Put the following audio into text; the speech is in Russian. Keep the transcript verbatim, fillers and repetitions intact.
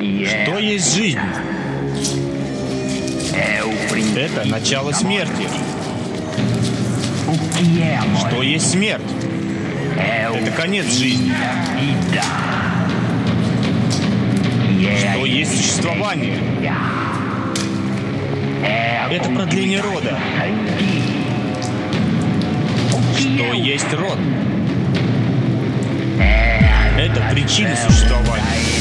Что есть жизнь? Это начало смерти. Что есть смерть? Это конец жизни. Что есть существование? Это продление рода. Что есть род? Это причина существования.